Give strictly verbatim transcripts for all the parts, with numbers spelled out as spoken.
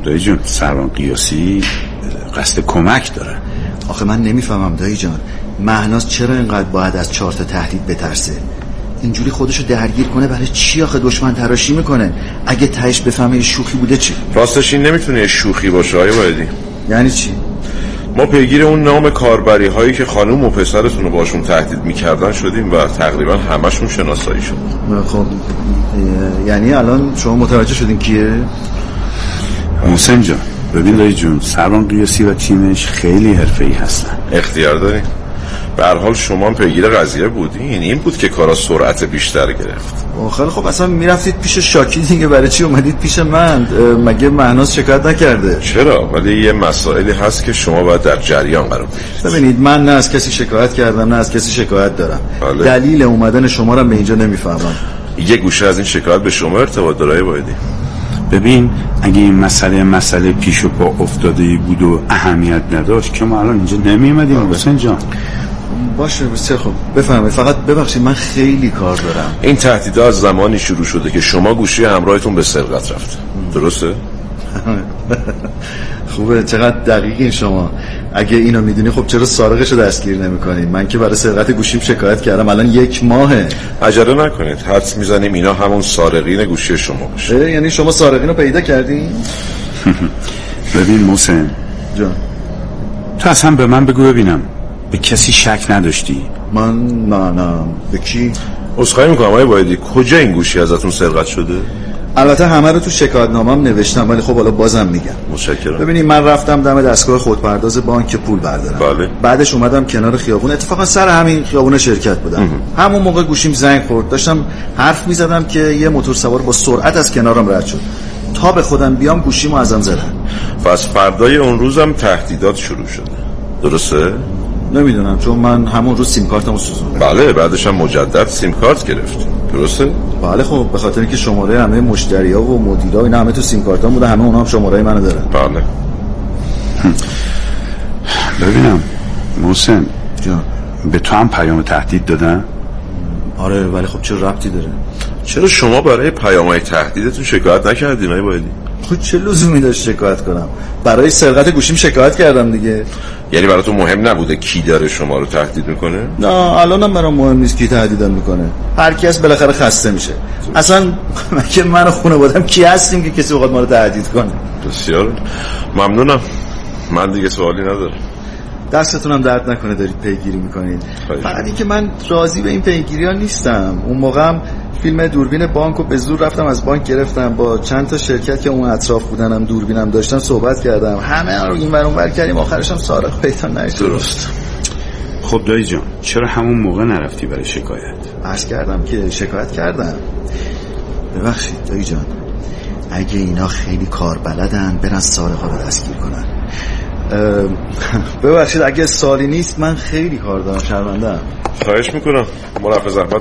دایی جون سروان قیاسی قصد کمک داره. آخه من نمیفهمم دایی جان، مهناز چرا اینقدر باید از چهار تا تهدید بترسه؟ اینجوری خودشو درگیر کنه برای چی آخه دشمن تراشی میکنه؟ اگه تهش بفهمه شوخی بوده چی؟ راستش این نمیتونه شوخی باشه آقای وایدی. یعنی چی؟ ما پیگیر اون نام کاربری هایی که خانم و پسرتون رو باشون تهدید میکردن شدیم و تقریبا همشون شناسایی شد. خب یعنی الان شما متوجه شدین کیه؟ محسن جان ببین دایی جون، سروان قیاسی و تیمش خیلی حرفه‌ای هستن. اختیار دارین. به هر حال شما پیگیر قضیه بودین، این بود که کارا سرعت بیشتر گرفت. خیلی خب اصلا میرفتید پیش شاکی دیگه، برای چی اومدید پیش من؟ مگه مهناز شکایت نکرده؟ چرا؟ ولی یه مسائلی هست که شما باید در جریان قرار بگیرید. ببینید من نه از کسی شکایت کردم نه از کسی شکایت دارم. بله. دلیل اومدن شما رو به اینجا نمیفهمم. یه گوشه از این شکایت به شما ارتباط داره وایدی. ببین اگه این مسئله مسئله پیش و پا افتاده‌ای بود و اهمیت نداشت که ما الان اینجا نمی‌اومدیم حسین جان. باشه بسیار خوب بفهمید، فقط ببخشید من خیلی کار دارم. این تهدیدها از زمانی شروع شده که شما گوشی همراهتون به سرقت رفته، درسته؟ خوبه، چقدر دقیقین شما. اگه اینو میدونی خب چرا سارقشو دستگیر نمی‌کنید؟ من که برای سرقت گوشیم شکایت کردم، الان یک ماهه. عجله نکنید، حدس میزنیم اینا همون سارقین گوشی شما باشه. یعنی شما سارقین رو پیدا کردین؟ ببین محسن جان، تو اصلا به من بگو ببینم به کسی شک نداشتی؟ من نه نه. به کی؟ عذرخواهی میکنم آقای وایدی، کجا این گوشی ازتون سرقت شده؟ البته همه رو تو شکایت نامم نوشتم ولی خب حالا بازم میگم. متشکرم. ببینید من رفتم دم دستگاه خودپرداز بانک پول بردارم. بله. بعدش اومدم کنار خیابون، اتفاقا سر همین خیابون شرکت بودم. امه. همون موقع گوشیم زنگ خورد، داشتم حرف میزدم که یه موتور سوار با سرعت از کنارم رد شد. تا به خودم بیام گوشیمو ازم زدن. پس فردای اون روزم تهدیدات شروع شده، درسته؟ نمیدونم چون من همون روز سیم کارتمو سوزوندم. بله، بعدش هم مجدد سیم کارت گرفتیم، درسته؟ بله خب به خاطر اینکه شماره همه مشتری‌ها و مدیرا اینا همه تو سیم کارتام بوده، همه اونها هم شماره منو دارن. بله. ببینم محسن جان، به تو هم پیام تهدید دادن؟ آره ولی خب چه ربطی داره؟ چرا شما برای پیام‌های تهدیدتون شکایت نکردین آقای وایدی؟ خب چه لزومی داشت شکایت کنم؟ برای سرقت گوشیم شکایت کردم دیگه. یعنی براتون مهم نبوده کی داره شما رو تهدید میکنه؟ نه الانم برام مهم نیست کی تهدیدم میکنه. هر کس بالاخره خسته میشه. اصلا مگه من و خانواده‌ام کی هستیم که کسی اوقات ما رو تهدید کنه؟ بسیار ممنونم، من دیگه سوالی ندارم. دستتونم درد نکنه دارید پیگیری میکنید. فقط اینکه من راضی به این پیگیری‌ها نیستم. اون موقعم فیلم دوربین بانکو به زور رفتم از بانک گرفتم، با چند تا شرکت که اون اطراف بودنم دوربینم داشتن صحبت کردم، همه رو این ور اون ور کردیم، آخرش هم سارق پیدا نشد. درست. خب دایی جان چرا همون موقع نرفتی برای شکایت؟ عرض کردم که شکایت کردم. ببخشید دایی جان، اگه اینا خیلی کار بلدن برن سارقا رو دستگیر کنن. ببخشید اگه سالی نیست، من خیلی کار دارم، شرمنده‌ام. خواهش میکنم، مرافع زحمت.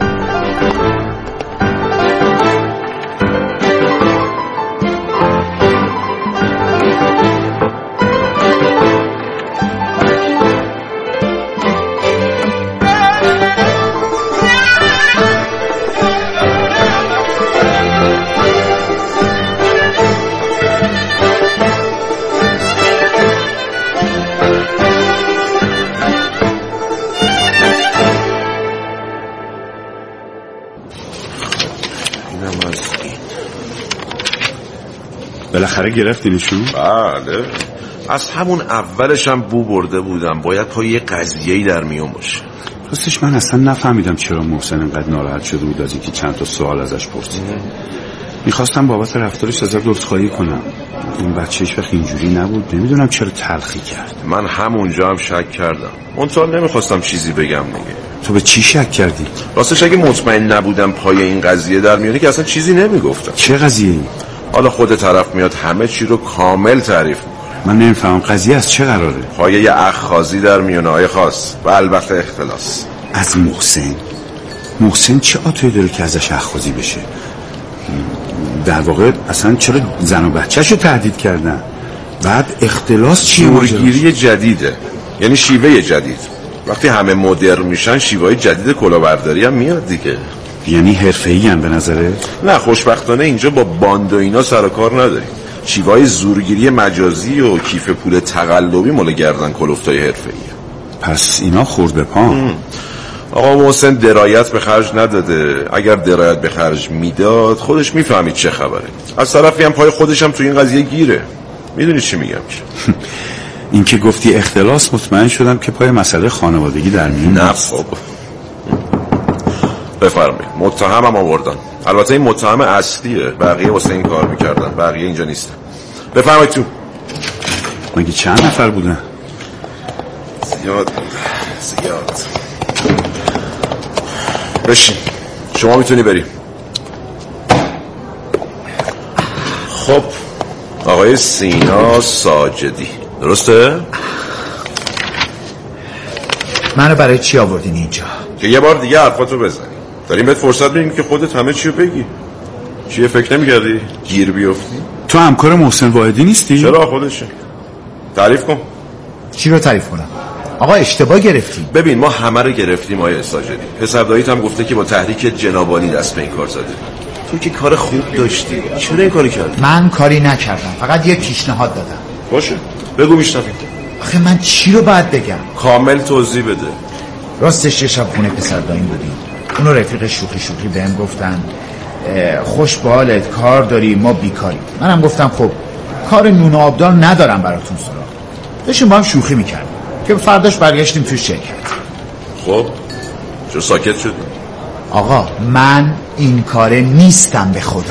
بالاخره گرفتینشون؟ بله، از همون اولش هم بو برده بودم، باید پای یه قضیه‌ای در میون باشه. راستش من اصلا نفهمیدم چرا محسن انقدر ناراحت شده بود از اینکه چند تا سوال ازش پرسیدم. میخواستم بابت رفتارش ازش عذرخواهی کنم، این بچه هیچ وقت اینجوری نبود، نمیدونم چرا تلخی کرد. من همونجا هم شک کردم، منتها نمیخواستم چیزی بگم دیگه. تو به چی شک کردی؟ راستش اگه مطمئن نبودم پای این قضیه در میونه که اصلا چیزی نمیگفتم. چه قضیه‌ای؟ حالا خود طرف میاد همه چی رو کامل تعریف میکنه. من نمیفهمم قضیه از چه قراره؟ پایه یه اخخازی در میونه های خاص و البته اختلاس. از محسن؟ محسن چه عادتی داره که ازش اخخازی بشه؟ در واقع اصلا چرا زن و بچه‌شو تهدید کردن؟ بعد اختلاس چیه؟ شیوه‌گیری جدیده، یعنی شیوه جدید. وقتی همه مدرن میشن شیوه‌های جدید کلاهبرداری هم میاد دیگه. یعنی حرفه‌ای ان به نظره؟ نه خوشبختانه اینجا با باند و اینا سر و کار نداریم. شیوهای زورگیری مجازی و کیف پول تقلبی مال گردن کلفتای حرفه‌ایه. پس اینا خورد به پام. آقا محسن درایت به خرج نداده. اگر درایت به خرج میداد خودش میفهمید چه خبره. از طرفی هم پای خودش هم تو این قضیه گیره. میدونی چی میگم؟ این که گفتی اختلاس، مطمئن شدم که پای مسئله خانوادگی در میون نه خب بفرمایید. متهم هم آوردن. البته این متهم اصلیه، بقیه واسه این کار میکردن، بقیه اینجا نیستن. بفرمایید تو. مگه چند نفر بودن؟ زیاد زیاد. بشین، شما میتونی بری. خب آقای سینا ساجدی، درسته؟ منو برای چی آوردین اینجا؟ که یه بار دیگه حرفاتو بزنی. داریم بهت فرصت میدیم که خودت همه چی رو بگی. چیه فکر نمی‌کردی گیر بیفتی؟ تو همکار محسن واحدی نیستی؟ چرا خودشه؟ تعریف کن. چی رو تعریف کنم؟ آقا اشتباه گرفتیم. ببین ما همه رو گرفتیم آقای ساجدی. پسر داییت هم گفته که با تحریک جنابالی دست به این کار زده. تو که کار خوب داشتی، چرا این کاری کردی؟ من کاری نکردم، فقط یه پیشنهاد دادم. باشه بگو میشنویم. آخه من چی رو باید بگم؟ کامل توضیح بده. راستش یه شب خونه پسر داییم بودیم، اونو رفیق شوخی شوخی بهم گفتن خوش به حالت، کار داری، ما بیکاریم. منم گفتم خب کار نون و آبدار ندارم براتون سراغ. داشتیم با هم شوخی میکردیم که فرداش برگشتیم تو شرکت. خب چرا ساکت شدی؟ آقا من این کاره نیستم به خدا.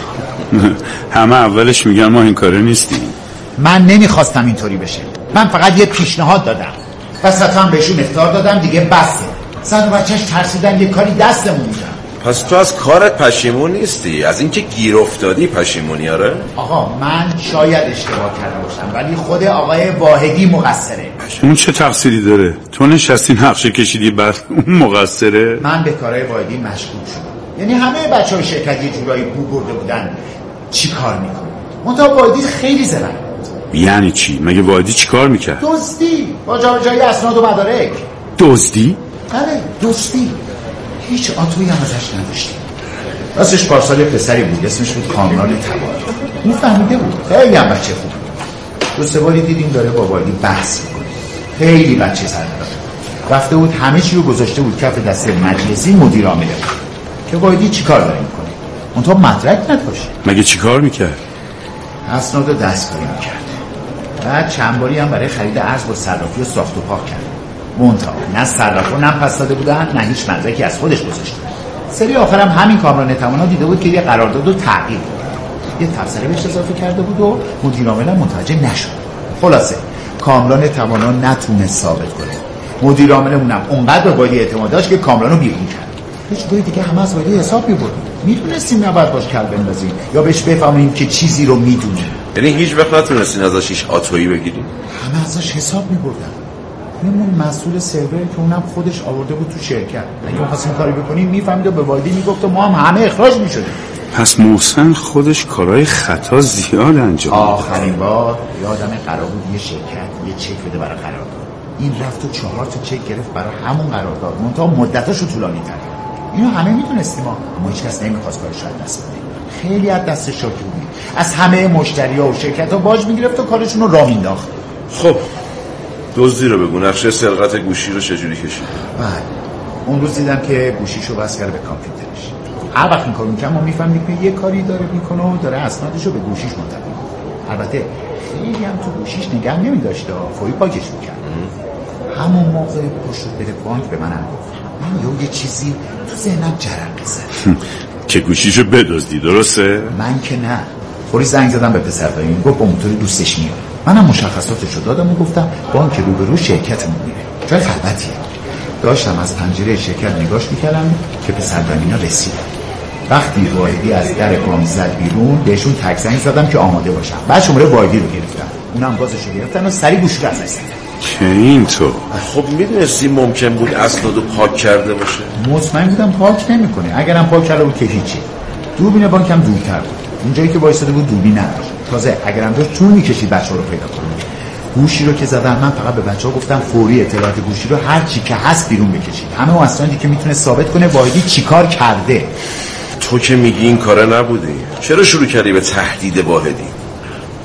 همه اولش میگن ما این کاره نیستیم. من نمیخواستم اینطوری بشه، من فقط یه پیشنهاد دادم، وسط هم بهشون اختار دادم دیگه بسه. زن و بچهش ترسیدن یه کاری دستمون میدن. پس تو از کارت پشیمون نیستی؟ از اینکه گیر افتادی پشیمونی؟ آره آقا من شاید اشتباه کرده باشم ولی خود آقای واحدی مقصره. اون چه تقصیری داره؟ تو نشستی نقشه کشیدی بعد اون مقصره؟ من به کارهای واحدی مشغول شدم، یعنی همه بچهای شرکت یه جورایی بو برده بودن چی کار میکنه. منتها واحدی خیلی زرنگ بود. یعنی چی؟ مگه واحدی چی کار میکرد؟ دزدی با جابجایی اسناد و مدارک. دزدی؟ بله دزدی. هیچ آتویی هم ازش نداشتیم. راستش پارسال یه پسری بود اسمش بود کامران تبار. اون فهمیده بود، خیلی هم بچه خوب. دو سه باری دیدیم داره با واحدی بحث میکنه. خیلی بچه سردار. رفته بود همه چی رو گذاشته بود کف دست مجلسی مدیر عامل بود که واحدی چیکار داره میکنه. اونطور مدرک نداشت. مگه چیکار میکرد؟ اسناد رو دستکاری میکرد. بعد چند باری هم برای خرید ارز با صرافی و ساخت و پاک کرد. منتها نه صرافا نم پس داده بودن نه هیچ مدرکی از خودش گذاشته. سری آخرم همین کامران تمانا دیده بود که یه قرارداد رو تغییر داد، یه تبصره بهش اضافه کرده بود و مدیر عامل متوجه نشد. خلاصه کامران تمانا نتونست ثابت کنه. مدیر عاملمونم اونقدر به واحدی اعتماد داشت که کامران رو بیرون کرد. هیچ جوری دیگه همه از واحدی حساب می‌بردیم. میدونستیم نباید باش کل بندازیم یا بهش بفهمیم که چیزی رو میدونه. یعنی هیچ وقت نتونستین ازش هیچ آتویی بگیریم؟ همه ازش حساب می‌بردن. همون مسئول سرور که اونم خودش آورده بود تو شرکت، اگه می‌خواستیم کاری بکنیم میفهمید و به واحدی میگفت و ما هم همه اخراج می‌شدیم. پس محسن خودش کارهای خطا زیاد انجام. آخرین بار یادم قرار بود یه شرکت یه چک بده برای قرارداد. این رفت و چهار تا چک گرفت برای همون قرارداد، منتها مدتاشو طولانی کرد. اینو همه میدونستیم اما هیچ کس نمی‌خواست کارش رو دست بده. خیلی از دست شاکی بود. از همه مشتری‌ها و شرکت‌ها باج می‌گرفت و کارشون رو راه مینداخت. خب دزدی رو بگو، نقشه سرقت گوشی رو چجوری کشید؟ بله اون روز دیدم که گوشیشو وصل کرده به کامپیوترش. هر وقت این کارو می‌کنم ما می‌فهمیم که یه کاری داره می‌کنه و داره اسنادشو به گوشیش منتقل می‌کنه. البته خیلی هم تو گوشیش نگه نمی‌داشت و فوری پاکش می‌کرد. همون موقع پشت بره بانک به منم گفت. من یه چیزی تو ذهنم جرقه زد. که گوشیشو بدزدی، درسته؟ من که نه. فوری زنگ زدم به پسر داییم، گفت با موتور دوستش میاد. منم مشخصاتشو دادم و گفتم بانک روبرو شرکتمون میره. جای خلوتیه. داشتم از پنجره شرکت نگاش میکردم که پسر دایمینا رسید. وقتی واحدی از در بانک زد بیرون بهشون تک زنگ زدم که آماده باشن. بعد شماره واحدی رو گرفتم. اونم گازشو گرفتن و سری گوشی رو ازش زدن. که این تو خب میدونستی ممکن بود اسنادو پاک کرده باشه؟ مطمئن بودم پاک نمیکنه. اگرم پاک کرده بود که هیچی. دوربین بانکم دورتر بود. اونجایی که وایساده بود دوربین نداشت. تازه اگرم داشت طول میکشید بچه‌ها رو پیدا کنه. گوشی رو که زدم من فقط به بچه‌ها گفتم فوری اطلاعات گوشی رو هر چی که هست بیرون بکشید. همه اون اسنادی که میتونه ثابت کنه واحدی چیکار کرده. تو که میگی این کاره نبودی، چرا شروع کردی به تهدید واحدی؟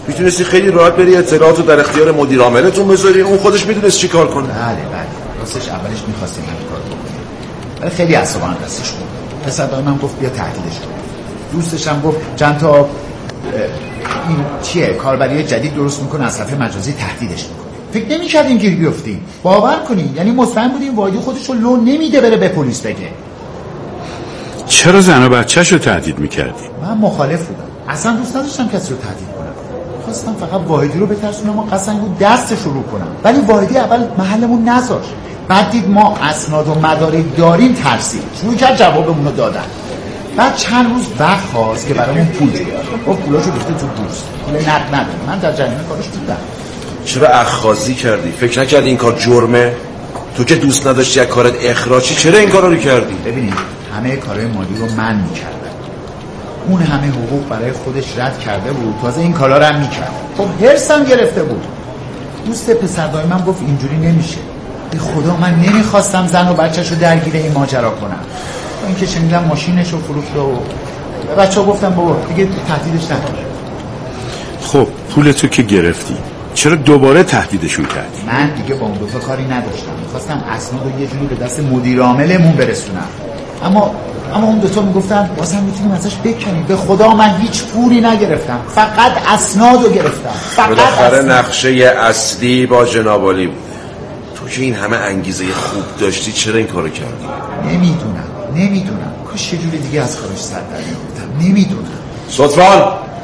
میتونستی خیلی راحت بری اطلاعاتو در اختیار مدیر عاملتون بذاری، اون خودش میدونست چی کار کنه. بله بله راستش اولش میخواستیم این کار بکنیم ولی خیلی عصبانی دستش بود. پسر دایمم گفت بیا تهدیدش کن. دوستش هم گفت چند تا این چیه کاربری جدید درست میکنه از طرف مجازی تهدیدش میکنه. فکر نمی‌کردیم گیر بیافتیم. باور کنین یعنی مطمئن بودیم واحدی خودش رو لو نمیده بره به پلیس بگه. چرا زن و بچه‌شو تهدید میکردی؟ من مخالف بودم. اصلا دوست نداشتم کسی رو تهدید کنم. خواستم فقط واحدی رو بترسونم و قسم بود دست شروع کنم. ولی واحدی اول محلمون نذاشت. بعد دید ما اسناد و مدارک داریم ترسید. شروع کرد جوابمون رو دادن. بعد چند روز وقت خواست که برامون پول بیاره. گفت پولاشو ریخته تو بورس. پول نقد نداره. من در جریان کارش بودم. چرا اخاذی کردی؟ فکر نکردی این کار جرمه؟ تو که دوست نداشتی از کارت اخراجی چرا این کارا رو کردی؟ ببینید همه کارهای مالی رو من میکردم. اون همه حقوق برای خودش رد کرده بود، تازه این کارا رو هم میکرد. خب هرسم گرفته بود. دوست پسر دایمم گفت اینجوری نمیشه. به خدا من نمیخواستم زن و بچه‌شو درگیر این ماجرا کنم. با اینکه شنیدم ماشینشو فروخته و بچه‌ها گفتم بابا دیگه تهدیدش نکن. خب پولتو که گرفتی چرا دوباره تهدیدشون کردی؟ من دیگه با اون دو تا کاری نداشتم. می‌خواستم اسناد رو یه جوری به دست مدیر عاملمون برسونم. اما اما اون دو تا میگفتن بازم میتونیم ازش بکنیم. به خدا من هیچ پولی نگرفتم. فقط اسناد رو گرفتم. فقط بالاخره نقشه اصلی با جناب عالی بود. تو که این همه انگیزه خوب داشتی چرا این کارو کردی؟ نمیدونم. نمیدونم. کاش یه جوری دیگه از کارش سر در می‌آوردم. نمیدونم. صدفان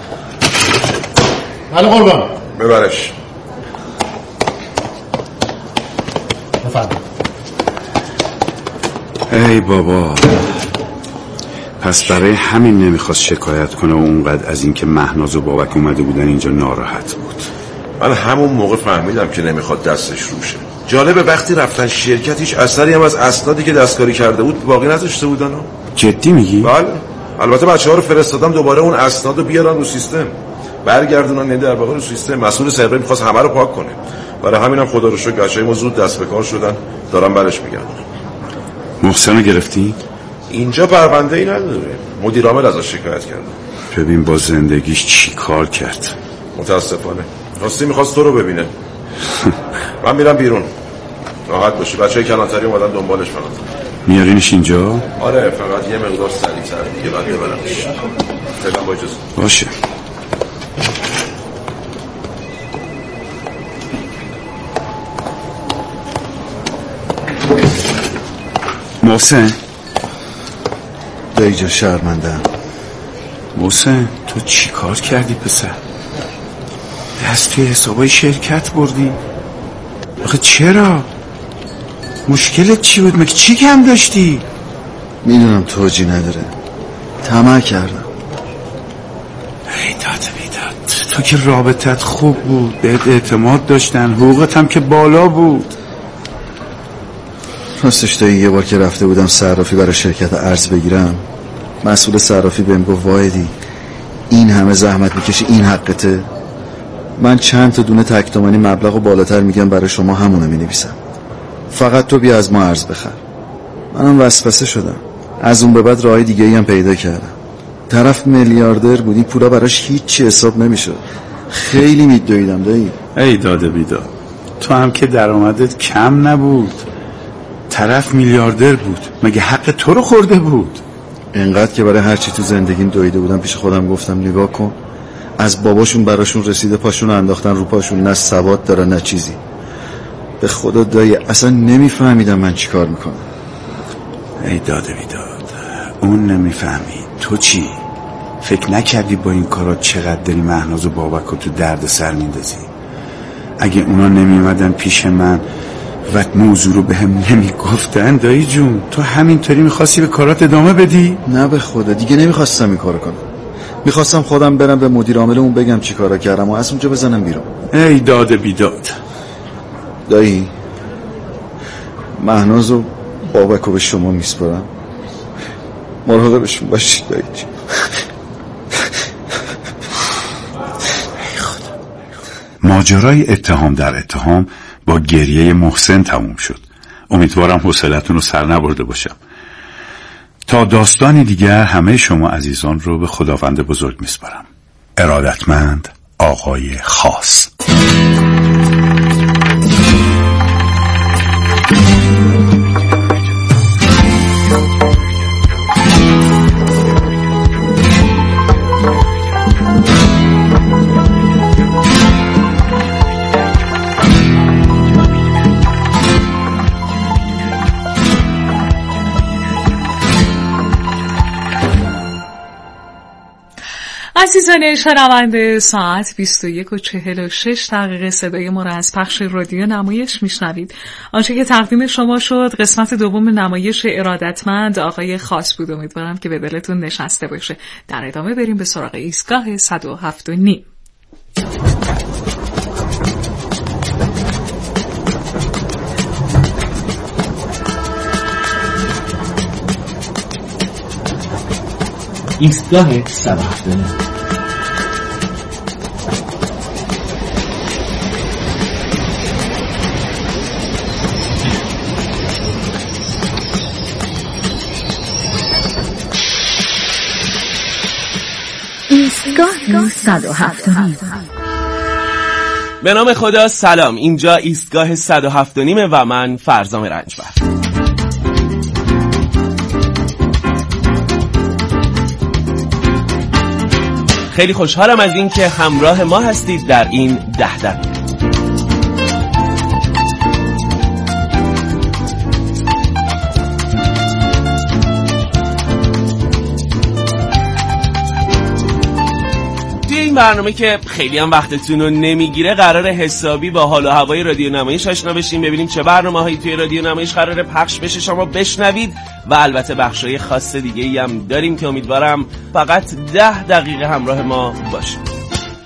بله قربان ببرش. بفرمایید. ای بابا پس برای همین نمیخواست شکایت کنه و اونقدر از اینکه مهناز و بابک اومده بودن اینجا ناراحت بود. من همون موقع فهمیدم که نمیخواد دستش روشه. جالبه وقتی رفتن شرکت هیچ اثری هم از اسنادی که دستکاری کرده بود باقی نذاشته بودن. جدی میگی؟ بله البته بچه‌ها رو فرستادم دوباره اون اسناد رو بیارن رو سیستم برگردونن. نه در واقع رو سیستم مسئول سرور می‌خواست همه رو پاک کنه. برای همینم خدا رو شکر بچه‌ها ما زود دست به کار شدن دارن برش میگردن. محسن رو گرفتی؟ اینجا پرونده ای نداره. مدیر عامل ازش شکایت کرده. ببین با زندگیش چی کار کرد. متاسفانه راستی می‌خواست تو رو ببینه. من میرم بیرون. راحت باشی بچه‌های کلانتری اومدن دنبالش فقط. میارینش اینجا؟ آره فقط یه مقدار سریع‌تر دیگه بعد ببرمش. فعلا با اجازه. باشه. محسن دایی جا شرمندم. محسن تو چی کار کردی پسر؟ دست توی حسابای شرکت بردی؟ آخه چرا؟ مشکلت چی بود؟ مگه چی کم داشتی؟ میدونم توجی نداره طمع کردم. ای داد بیداد تو که رابطت خوب بود بهت اعتماد داشتن حقوقت هم که بالا بود. راستش دایی یه بار که رفته بودم صرافی برای شرکت ارز بگیرم مسئول صرافی بهم گفت واحدی این همه زحمت میکشی این حقته. من چند تا دونه تک تومانی مبلغ و بالاتر میگم برای شما همونو مینویسم فقط تو بیا از ما ارز بخر. منم وسوسه شدم. از اون به بعد راه دیگه ای هم پیدا کردم. طرف میلیاردر بود این پولا براش هیچی حساب نمیشد. خیلی میدویدم دایی. ای داده بیداد تو هم که درآمدت کم نبود. طرف میلیاردر بود مگه حق تو رو خورده بود؟ اینقدر که برای هر چی تو زندگیم دویده بودم پیش خودم گفتم نگاه کن از باباشون براشون رسیده پاشون انداختن رو پاشون نه سواد داره نه چیزی. به خدا دایی اصلا نمیفهمیدم من چی کار میکنم. ای داده بیداد اون نمیفهمید تو چی؟ فکر نکردی با این کارات چقدر داری مهناز و بابک رو تو درد سر میندازی؟ اگه اونا نمیومدن پیش من و موضوع رو به هم نمی گفتن دایی جون تو همینطوری میخواستی به کارات ادامه بدی؟ نه به خدا دیگه نمیخواستم این کارو کنم. میخواستم خودم برم به مدیر عاملمون بگم چی کارا کردم و از اونجا بزنم بیرون. ای داده بیداد دایی مهناز و بابکو به شما میسپارم مراقبشون باشید دایی. ماجرای اتهام در اتهام با گریه محسن تموم شد. امیدوارم حوصلتون رو سر نبرده باشم. تا داستانی دیگر همه شما عزیزان رو به خداوند بزرگ میسپارم. ارادتمند آقای خاص. عزیزان شنونده، ساعت بیست و یک و چهل و شش دقیقه صدای ما را از پخش رادیو نمایش میشنوید. آنچه که تقدیم شما شد قسمت دوم نمایش ارادتمند آقای خاص بود. امیدوارم که به دلتون نشسته باشه. در ادامه بریم به سراغ ایستگاه صد و هفت و نیم. ایستگاه صد و هفت و نیم. ایستگاه صد و هفت و نیم. به نام خدا، سلام. اینجا ایستگاه صد و هفت و نیم و من فرزام رنجبر. خیلی خوشحالم از این که همراه ما هستید در این ده دقیقه. این برنامه که خیلی هم وقتتون رو نمیگیره، قراره حسابی با حال و هوای رادیو نمایش آشنا بشیم، ببینیم چه برنامه‌هایی توی رادیو نمایش قراره پخش بشه، شما بشنوید و البته بخشای خاص دیگه‌ای هم داریم که امیدوارم فقط ده دقیقه همراه ما باشید.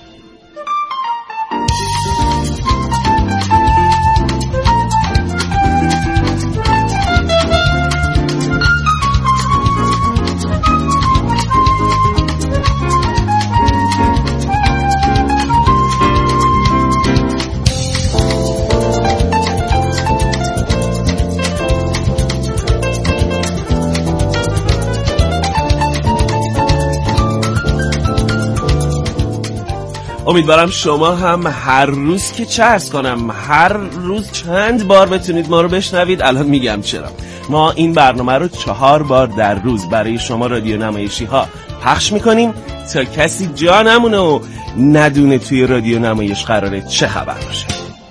امیدوارم شما هم هر روز که چه عرض کنم هر روز چند بار بتونید ما رو بشنوید. الان میگم چرا. ما این برنامه رو چهار بار در روز برای شما رادیو نمایشی ها پخش میکنیم تا کسی جا نمونه و ندونه توی رادیو نمایش قراره چه خبر باشه.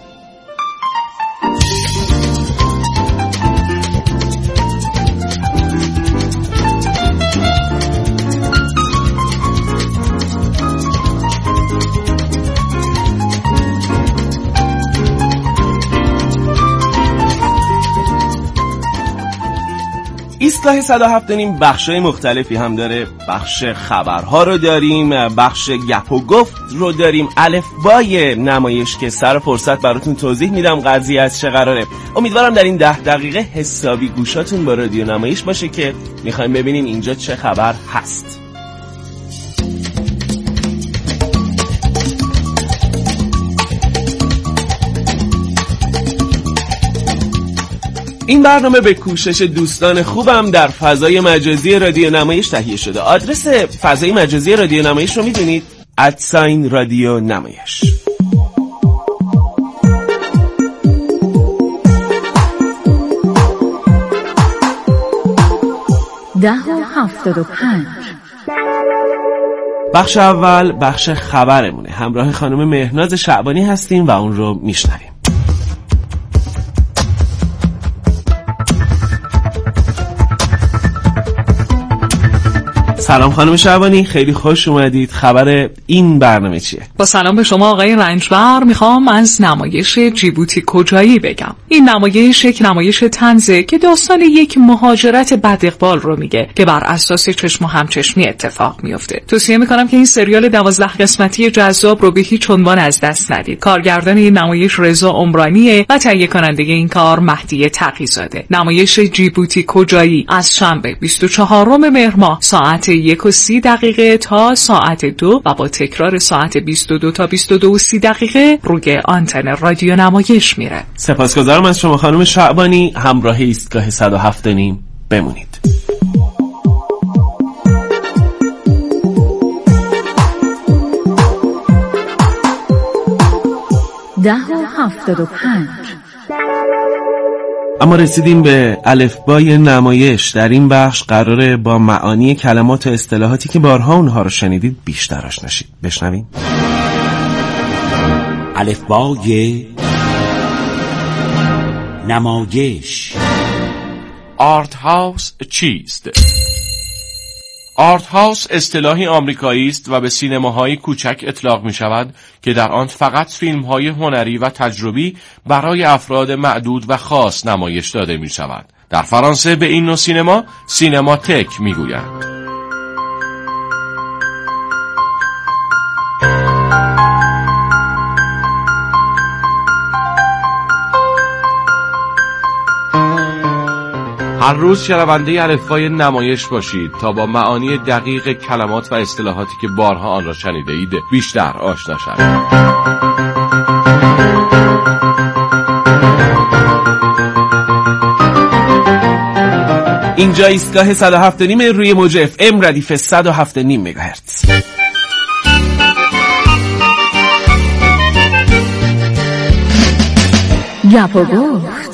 ایستگاه صد و هفت و نیم بخشای مختلفی هم داره. بخش خبرها رو داریم، بخش گپ و گفت رو داریم، الفبای نمایش که سر فرصت براتون توضیح میدم قضیه از چه قراره. امیدوارم در این ده دقیقه حسابی گوشاتون با رادیو نمایش باشه که میخوایم ببینیم اینجا چه خبر هست. این برنامه به کوشش دوستان خوبم در فضای مجازی رادیو نمایش تهیه شده. آدرس فضای مجازی رادیو نمایش رو میدونید؟ ادساین رادیو نمایش. ده و هفتاد و پنج. بخش اول بخش خبرمونه. همراه خانم مهناز شعبانی هستیم و اون رو میشنویم. سلام خانم شعبانی، خیلی خوش اومدید. خبر این برنامه چیه؟ با سلام به شما آقای رنجبر، میخوام از نمایش جیبوتی کجایی بگم. این نمایش یک نمایش طنزه که داستان یک مهاجرت بد اقبال رو میگه که بر اساس چشم و همچشمی اتفاق میفته. توصیه میکنم که این سریال دوازده قسمتی جذاب رو به هیچ عنوان از دست ندید. کارگردان این نمایش رضا عمرانیه و تهیه کننده این کار مهدی تقی‌زاده. نمایش جیبوتی کجایی از شنبه بیست و چهارم مهر ماه ساعت یک و سی دقیقه تا ساعت دو و با تکرار ساعت بیست و دو تا بیست و دو و سی دقیقه روی آنتن رادیو نمایش میره. سپاسگزارم از شما خانم شعبانی. همراه ایستگاه صد و هفت و نیم بمونید. ده و هفتاد و پنج. اما رسیدیم به الفبای نمایش. در این بخش قراره با معانی کلمات و اصطلاحاتی که بارها اونها رو شنیدید بیشتر آشنا شید. بشنویم. الفبای نمایش. آرت هاوس چیست؟ آرت هاوس اصطلاحی آمریکایی است و به سینماهای کوچک اطلاق می شود که در آن فقط فیلم‌های هنری و تجربی برای افراد معدود و خاص نمایش داده می شود. در فرانسه به این نوع سینما سینماتک می گویند. هر روز شنونده الفبای نمایش باشید تا با معانی دقیق کلمات و اصطلاحاتی که بارها آن را شنیده اید بیشتر آشنا شوید. اینجا ایستگاه صد و هفت و نیم روی موج اف ام ردیف صد و هفت و نیم مگاهرتز. گپ و گفت.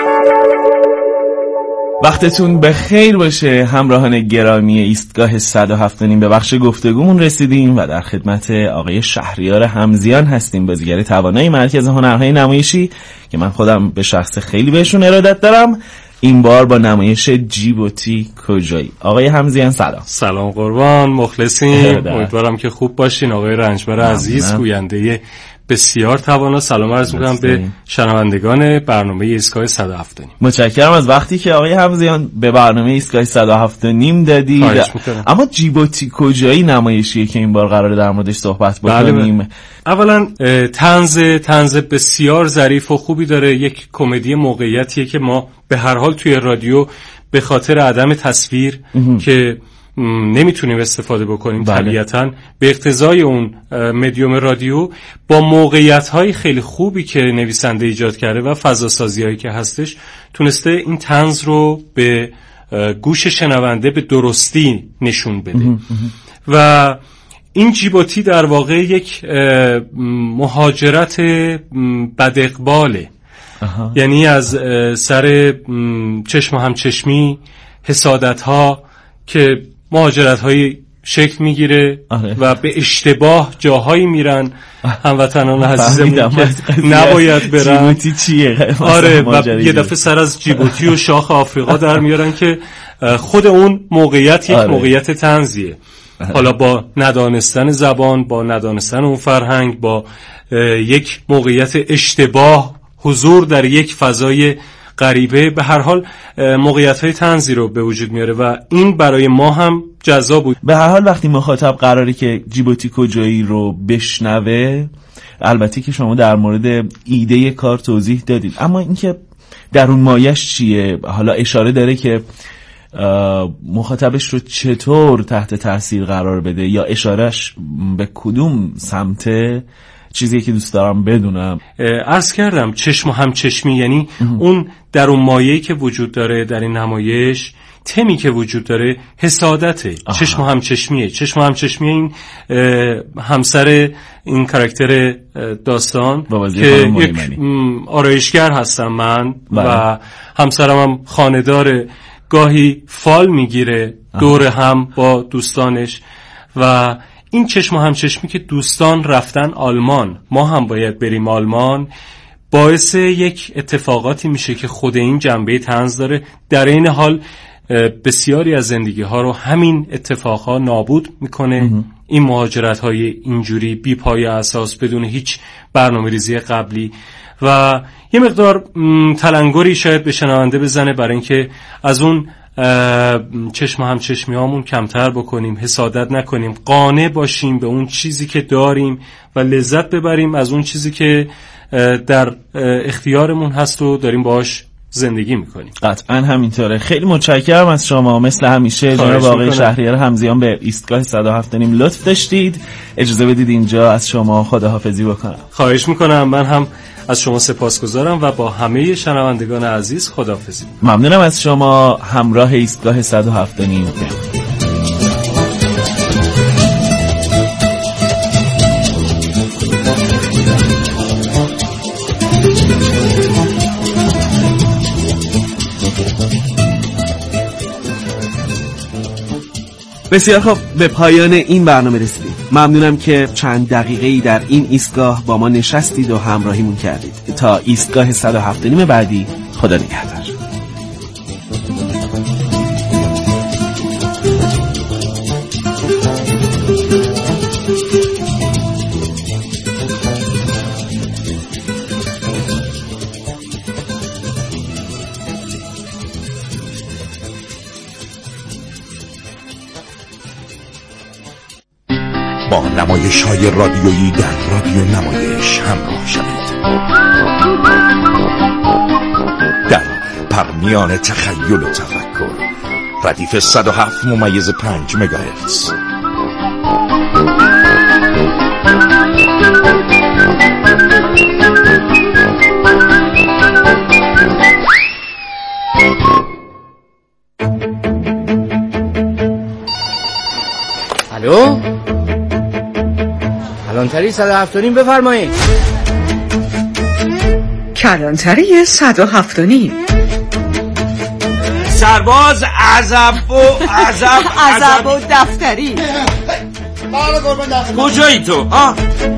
وقتتون به خیر باشه همراهان گرامی ایستگاه صد و هفت و نیم. به بخش گفتگومون رسیدیم و در خدمت آقای شهریار حمزیان هستیم، بازیگر توانای مرکز هنرهای نمایشی که من خودم به شخص خیلی بهشون ارادت دارم. این بار با نمایش جیبوتی کجایی. آقای حمزیان سلام. سلام قربان، مخلصین، امیدوارم که خوب باشین. آقای رنجبر عزیز، گوینده بسیار توانا، سلام عرض می‌کنم به شنوندگان برنامه ایستگاه صد و هفت و نیم. متشکرم از وقتی که آقای حمزیان به برنامه ایستگاه صد و هفت و نیم دادید. اما جیبوتی کجایی نمایشیه که این بار قراره در موردش صحبت بکنیم؟ بله. اولا طنز طنز بسیار ظریف و خوبی داره. یک کمدی موقعیتیه که ما به هر حال توی رادیو به خاطر عدم تصویر که نمیتونیم استفاده بکنیم، بله. طبیعتاً به اقتضای اون مدیوم رادیو با موقعیت‌های خیلی خوبی که نویسنده ایجاد کرده و فضاسازی‌هایی که هستش تونسته این طنز رو به گوش شنونده به درستی نشون بده. و این جیبوتی در واقع یک مهاجرت بداقباله. یعنی از سر چشم و همچشمی، حسادت‌ها که مهاجرت‌های شکل میگیره و به اشتباه جاهایی میرن هموطنان عزیزمون که نباید برن. جیبوتی چیه؟ آره، و یه دفعه سر از جیبوتی و شاخ آفریقا در میارن که خود اون موقعیت یک آره. موقعیت طنزیه. حالا با ندانستن زبان، با ندانستن اون فرهنگ، با یک موقعیت اشتباه، حضور در یک فضای غریبه، به هر حال موقعیت‌های طنزی رو به وجود میاره و این برای ما هم جذاب بود. به هر حال وقتی مخاطب قراره که جیبوتی کجایی رو بشنوه، البته که شما در مورد ایده کار توضیح دادید، اما اینکه در اون مایش چیه، حالا اشاره داره که مخاطبش رو چطور تحت تاثیر قرار بده یا اشارهش به کدوم سمته، چیزی که دوست دارم بدونم. عرض کردم چشم و همچشمی، یعنی اون در اون مایه‌ای که وجود داره در این نمایش، تمی که وجود داره حسادته. آها. چشم و همچشمیه. چشم و همچشمی این همسر این کاراکتر داستان که یک آرایشگر هستم من بله. و همسرم هم خانه‌دار، گاهی فال میگیره دور هم با دوستانش و این چشم و همچشمی که دوستان رفتن آلمان، ما هم باید بریم آلمان، باعث یک اتفاقاتی میشه که خود این جنبه طنز داره. در این حال بسیاری از زندگی ها رو همین اتفاقها نابود میکنه. این مهاجرت های اینجوری بی پایه اساس، بدون هیچ برنامه ریزی قبلی و یه مقدار تلنگری شاید به شنونده بزنه برای اینکه از اون چشم هم چشمی هامون کمتر بکنیم، حسادت نکنیم، قانع باشیم به اون چیزی که داریم و لذت ببریم از اون چیزی که در اختیارمون هست و داریم باهاش زندگی میکنیم. قطعا همینطوره. خیلی متشکرم از شما، مثل همیشه جناب آقای شهریار حمزیان به ایستگاه صد و هفت و نیم لطف داشتید. اجازه بدید اینجا از شما خداحافظی بکنم. خواهش میکنم. من هم از شما سپاسگزارم و با همه شنوندگان عزیز خداحافظی. ممنونم از شما. همراه ایستگاه صد و هفت و نیم. بسیار خب، به پایان این برنامه رسیدیم. ممنونم که چند دقیقه‌ای در این ایستگاه با ما نشستید و همراهیمون کردید. تا ایستگاه صد و هفت و نیم بعدی، خدا نگهدار. با نمایش‌های رادیویی در رادیو نمایش همراه شوید. در پرمیان تخیل و تفکر، ردیف صد و هفت ممیز پنج مگاهرتز. الو؟ کلانتری صد و هفت و نیم بفرمایید. کلانتری صد و هفت و نیم. سرباز عزب و عزب عزب و دفتری. کجایی تو؟ آه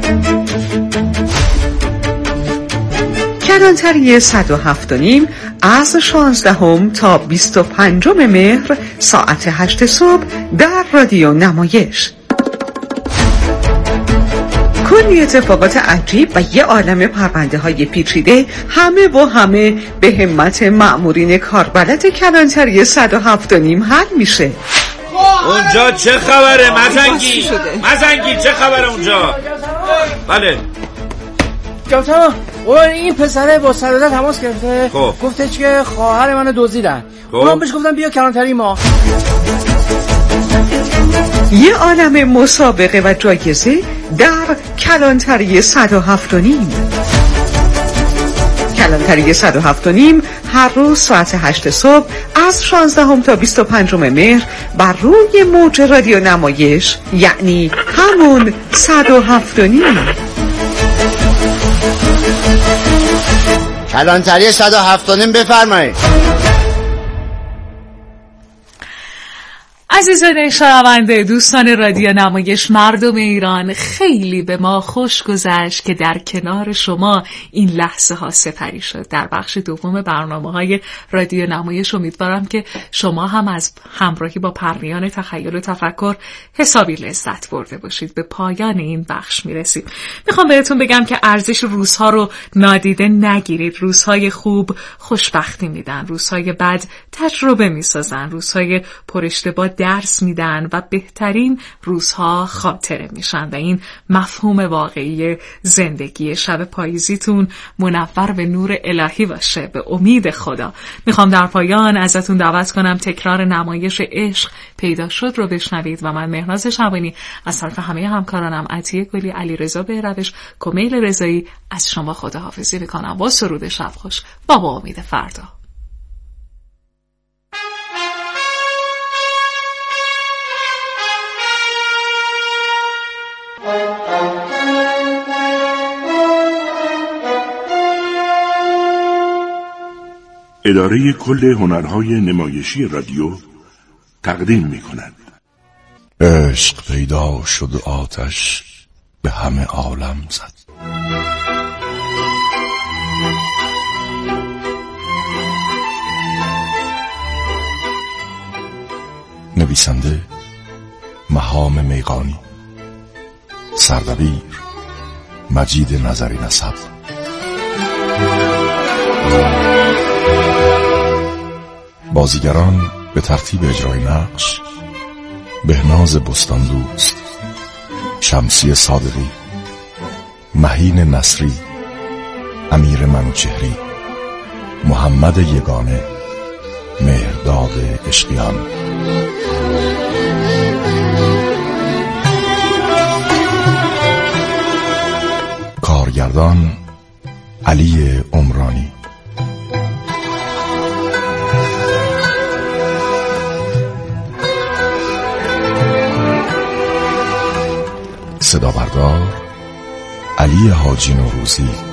کلانتری صد و هفت و نیم از شانزدهم تا بیست و پنجم مهر ساعت هشت صبح در رادیو نمایش. کلی اتفاقات عجیب و یه عالم پرونده های پیچیده، همه و همه به همت مأمورین کاربلد کلانتری صد و هفت و نیم حل میشه. اونجا چه خبره مزنگی؟ مزنگی چه خبره اونجا؟ بله جانتا، این پسره با سراده تماس گرفته. خب گفتش که خواهر منو دزدیدن. من بهش گفتم بیا کلانتری ما. یه عالم مسابقه و جایزه در کلانتری صد و هفت و نیم. کلانتری صد و هفت و نیم هر روز ساعت هشت صبح از شانزدهم تا بیست و پنجم مهر بر روی موج رادیو نمایش، یعنی همون صد و هفت و نیم. کلانتری صد و هفت و نیم بفرمایید. عزیزان شنونده، دوستان رادیو نمایش، مردم ایران، خیلی به ما خوش گذشت که در کنار شما این لحظه ها سپری شد. در بخش دوم برنامه های رادیو نمایش امیدوارم که شما هم از همراهی با پرمیان تخیل و تفکر حسابی لذت برده باشید. به پایان این بخش میرسیم. میخوام بهتون بگم که ارزش روزها رو نادیده نگیرید. روزهای خوب خوشبختی میدن، روزهای بد تجربه میسازن، روزهای پر اشتباه درس میدن و بهترین روزها خاطره میشن و این مفهوم واقعی زندگی. شب پاییزیتون منور به نور الهی باشه، به امید خدا. میخوام در پایان ازتون دعوت کنم تکرار نمایش عشق پیدا شد رو بشنوید و من مهناز شعبانی از طرف همه همکارانم عطیه گلی، علیرضا بهروش، کمیل رضایی از شما خداحافظی میکنم با سرود شب خوش و با امید فردا. اداره کل هنرهای نمایشی رادیو تقدیم می کند. عشق پیدا شد آتش به همه عالم زد. نویسنده مهام میقانی، سردبیر مجید نظری نسب، بازیگران به ترتیب اجرای نقش: بهناز بستان دوست، شمسی صادقی، مهین نصری، امیر منوچهری، محمد یگانه، مهرداد عشقیان. کارگردان علی عمرانی. صدا بردار علی حاجی نوروزی.